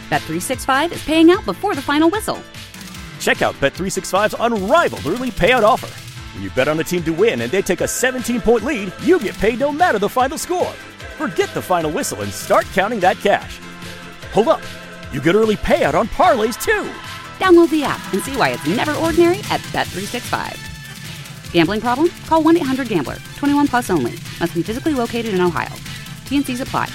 Bet365 is paying out before the final whistle. Check out Bet365's unrivaled early payout offer. When you bet on a team to win and they take a 17-point lead, you get paid no matter the final score. Forget the final whistle and start counting that cash. Hold up. You get early payout on parlays, too. Download the app and see why it's never ordinary at Bet365. Gambling problem? Call 1-800-GAMBLER. 21 plus only. Must be physically located in Ohio. T&Cs apply.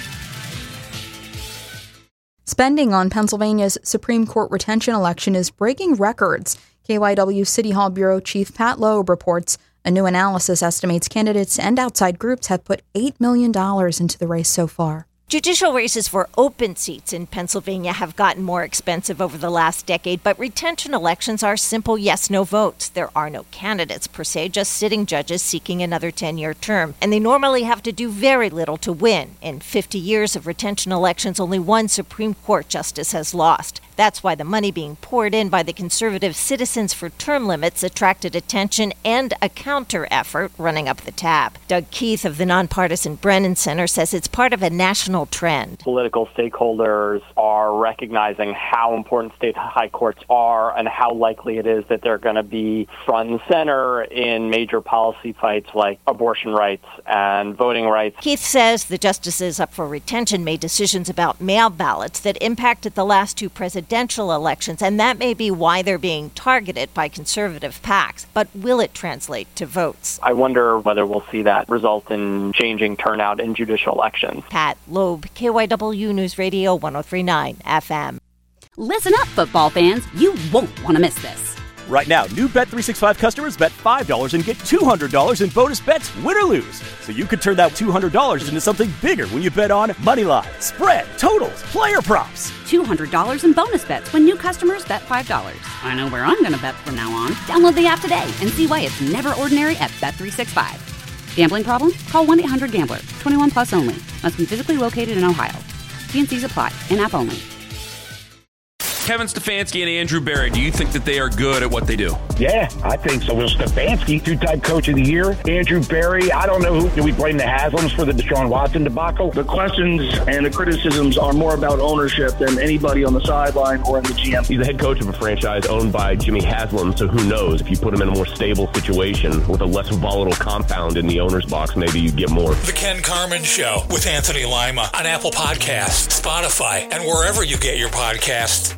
Spending on Pennsylvania's Supreme Court retention election is breaking records. KYW City Hall Bureau Chief Pat Loeb reports a new analysis estimates candidates and outside groups have put $8 million into the race so far. Judicial races for open seats in Pennsylvania have gotten more expensive over the last decade, but retention elections are simple yes-no votes. There are no candidates per se, just sitting judges seeking another 10-year term, and they normally have to do very little to win. In 50 years of retention elections, only one Supreme Court justice has lost. That's why the money being poured in by the conservative Citizens for Term Limits attracted attention and a counter-effort running up the tab. Doug Keith of the nonpartisan Brennan Center says it's part of a national trend. Political stakeholders are recognizing how important state high courts are and how likely it is that they're going to be front and center in major policy fights like abortion rights and voting rights. Keith says the justices up for retention made decisions about mail ballots that impacted the last two presidential elections, and that may be why they're being targeted by conservative PACs. But will it translate to votes? I wonder whether we'll see that result in changing turnout in judicial elections. Pat Loeb, KYW News Radio 103.9 FM. Listen up, football fans. You won't want to miss this. Right now, new Bet365 customers bet $5 and get $200 in bonus bets, win or lose. So you could turn that $200 into something bigger when you bet on moneyline, spread, totals, player props. $200 in bonus bets when new customers bet $5. I know where I'm going to bet from now on. Download the app today and see why it's never ordinary at Bet365. Gambling problem? Call 1-800-GAMBLER. 21 plus only. Must be physically located in Ohio. T&Cs apply. In-app only. Kevin Stefanski and Andrew Berry, do you think that they are good at what they do? Yeah, I think so. Well, Stefanski, two-time coach of the year. Andrew Berry, I don't know who. Do we blame the Haslams for the Deshaun Watson debacle? The questions and the criticisms are more about ownership than anybody on the sideline or in the GM. He's the head coach of a franchise owned by Jimmy Haslam, so who knows? If you put him in a more stable situation with a less volatile compound in the owner's box, maybe you get more. The Ken Carman Show with Anthony Lima on Apple Podcasts, Spotify, and wherever you get your podcasts.